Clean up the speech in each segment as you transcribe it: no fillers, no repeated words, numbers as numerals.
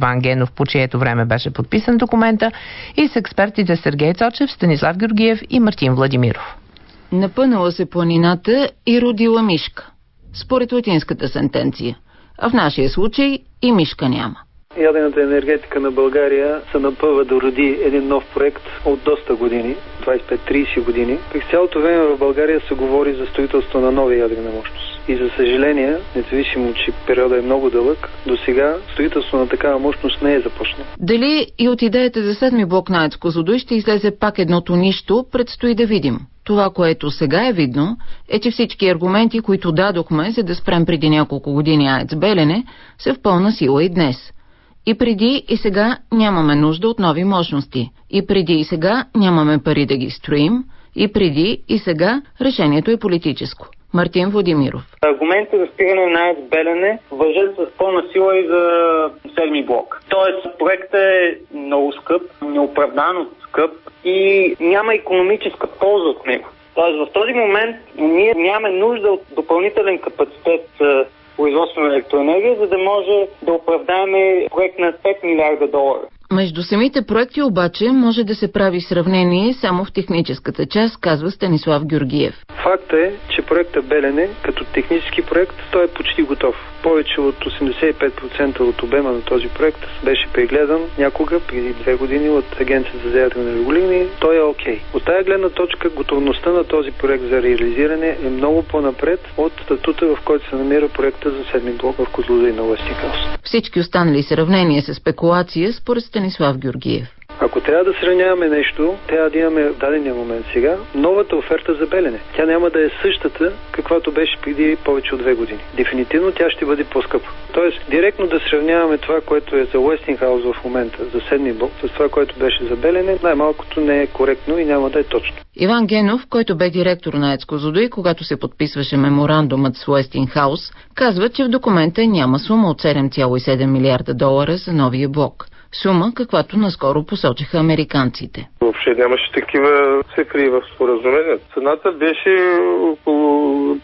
Иван Генов, по чието време беше подписан документа, и с експертите Сергей Цочев, Станислав Георгиев и Мартин Владимиров. Напънала се планината и родила мишка, според латинската сентенция. А в нашия случай и мишка няма. Ядрената енергетика на България се напъва да роди един нов проект от доста години, 25-30 години. През цялото време в България се говори за строителство на нова ядрена мощност. И за съжаление, независимо, че периода е много дълъг, до сега строителство на такава мощност не е започнало. Дали и от идеята за 7-ми блок на АЕЦ Козлодуй ще излезе пак едното нищо, предстои да видим. Това, което сега е видно, е, че всички аргументи, които дадохме, за да спрем преди няколко години АЕЦ Белене, са в пълна сила и днес. И преди и сега нямаме нужда от нови мощности. И преди и сега нямаме пари да ги строим. И преди и сега решението е политическо. Мартин Владимиров. Аргументите за спиране на АЕЦ Белене важат с пълна сила и за 7-ми блок. Тоест, проектът е много скъп, неоправдано скъп и няма икономическа полза от него. Тоест, в този момент ние нямаме нужда от допълнителен капацитет производство на електроенергия, за да може да оправдаем проект на 5 милиарда долара. Между самите проекти обаче може да се прави сравнение само в техническата част, казва Станислав Георгиев. Факт е, че проекта Белене, като технически проект, той е почти готов. Повече от 85% от обема на този проект беше прегледан някога, преди 2 години, от Агенцията за ядрено регулиране. Той е окей. От тая гледна точка, готовността на този проект за реализиране е много по-напред от статута, в който се намира проекта за 7-ми блок в Козлодуй на Уестингхаус. Всички останали сравнения са спекулация, според Станислав Георгиев. Ако трябва да сравняваме нещо, трябва да имаме в дадения момент сега новата оферта за Белене. Тя няма да е същата, каквато беше преди повече от 2 години. Дефинитивно тя ще бъде по-скъпа. Тоест, директно да сравняваме това, което е за Уестингхаус в момента, за 7-ми блок, с това, което беше за Белене, най-малкото не е коректно и няма да е точно. Иван Генов, който бе директор на АЕЦ Козлодуй, когато се подписваше меморандумът с Уестингхаус, казва, че в документа няма сума от 7,7 милиарда долара за новия блок. Сума, каквато наскоро посочиха американците. Въобще нямаше такива цифри в споразумението. Цената беше около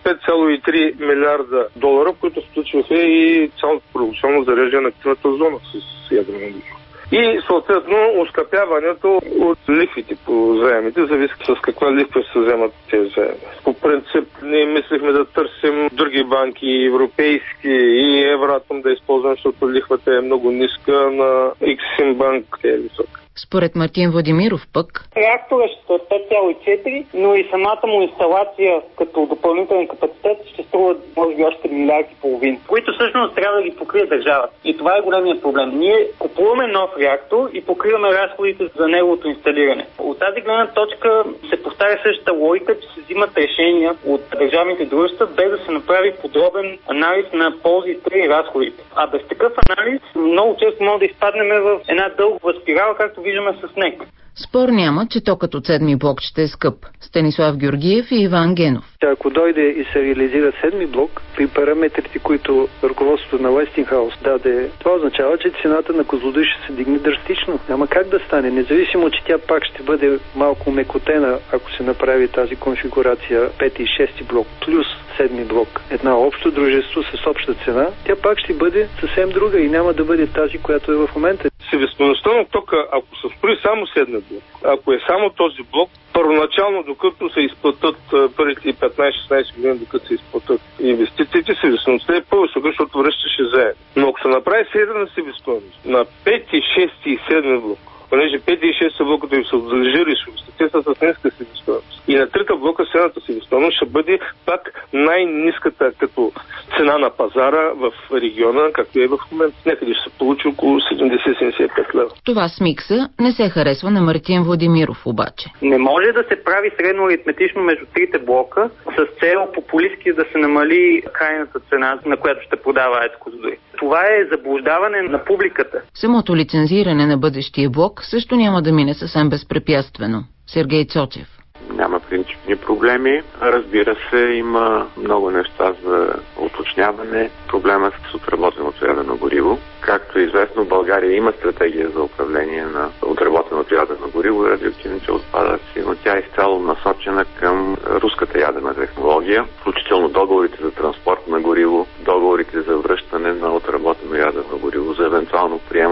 5,3 милиарда долара, които включваха и цялото първоначално зареждане на активната зона с ядрено гориво. И съответно оскъпяването от лихвите по заемите, зависи с каква лихва се вземат тези заеми. По принцип ние мислихме да търсим други банки, европейски и Евратом да използваме, защото лихвата е много ниска, на Ексим банк е висока. Според Мартин Владимиров пък, реактора ще е 5,4, но и самата му инсталация като допълнителен капацитет ще струва може би още милиарди и половина, които всъщност трябва да ги покрие държавата. И това е големият проблем. Ние купуваме нов реактор и покриваме разходите за неговото инсталиране. От тази гледна точка се повтаря същата логика, че се взимат решения от държавните дружества, без да се направи подробен анализ на ползите и разходите. А без такъв анализ много често може да изпаднем в една дългова спирала, както виждаме с НЕК. Спор няма, че токът от 7-ми блок ще е скъп. Станислав Георгиев и Иван Генов. Ако дойде и се реализира 7-ми блок, при параметрите, които ръководството на Уестингхаус даде, това означава, че цената на Козлодуй ще се дигне драстично. Няма как да стане, независимо, че тя пак ще бъде малко мекотена, ако се направи тази конфигурация 5 и 6 блок плюс 7-ми блок. Една общо дружество с обща цена, тя пак ще бъде съвсем друга и няма да бъде тази, която е в момента. Себестойността на тока, ако се строи само 7 блок, ако е само този блок, първоначално, докато се изплатят първите 15-16 години, докато се изплатят инвестициите, себестойността е по-висока, защото връщаше заедно. Но ако се направи средна себестойност на 5, 6 и 7 блок, понеже 5 и 6 блока им се дължи ресурсите, те са с ниска себестойност. И на трите блока средната себестойност ще бъде пак най-ниската като цена на пазара в региона, както е в момента. Някъде ще се получи около 70-75 лева. Това с микса не се харесва на Мартин Владимиров обаче. Не може да се прави средно аритметично между трите блока с цел популистки да се намали крайната цена, на която ще продава АЕЦ Козлодуй. Това е заблуждаване на публиката. Самото лицензиране на бъдещия блок също няма да мине съвсем безпрепятствено. Сергей Цочев. Няма принципни проблеми. Разбира се, има много неща за уточняване. Проблема с отработеното ядрено гориво. Както е известно, България има стратегия за управление на отработеното ядрено гориво и радиоактивните отпадъци, но тя е изцяло насочена към руската ядрена технология, включително договорите за транспорт на гориво, договорите за връщане на отработено ядрено гориво, за евентуално приемане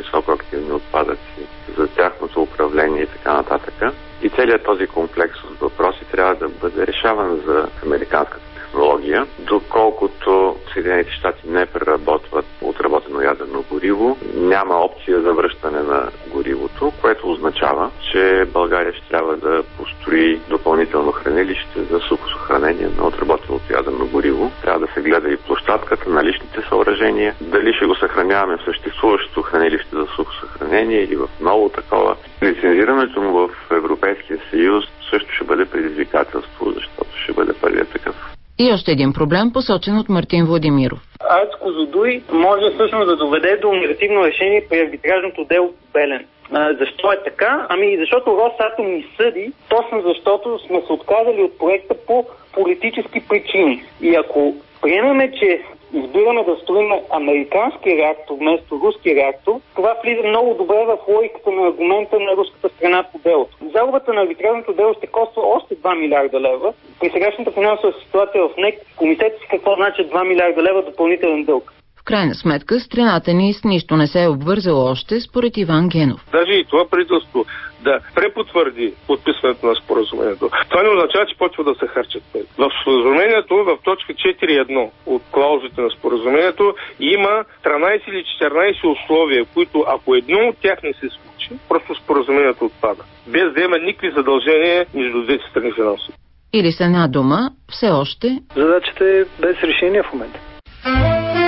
високоактивни отпадъци, за тяхното управление и така нататък. И целият този комплекс от въпроси трябва да бъде решаван за американската технология, доколкото Съединените щати не преработват отработено ядрено гориво, няма опция за връщане на горивото, което означава, че България ще трябва да построи допълнително хранилище за сухосъхранение на отработеното ядрено гориво. Трябва да се гледа и площадката, наличните съоръжения, дали ще го съхраняваме в съществуващото хранилище за сухосъхранение или в ново такова. Лицензирането му в Европейския съюз също ще бъде предизвикателство, защото ще бъде първият такъв. И още един проблем, посочен от Мартин Владимиров. АЕЦ Козлодуй може всъщност да доведе до негативно решение при арбитражното дело Белене. Защо е така? Защото Росатом ни съди, точно защото сме се отказали от проекта по политически причини. И ако приемеме, че избираме да строим американски реактор вместо руски реактор, това влиза много добре в логиката на аргумента на руската страна по делото. Загубата на арбитражното дело ще коства още 2 милиарда лева. При сегашната финансова ситуация в НЕК, помислете си какво значи 2 милиарда лева допълнителен дълг. В крайна сметка, страната ни с нищо не се е обвързала още, според Иван Генов. Даже и това правителство да препотвърди подписването на споразумението, това не означава, че почва да се харчат пари. В споразумението, в точка 4.1 от клаузите на споразумението, има 13 или 14 условия, които ако едно от тях не се случи, просто споразумението отпада. Без да има никакви задължения между двете страни финансово. Или с една дума, все още... Задачата е без решение в момента.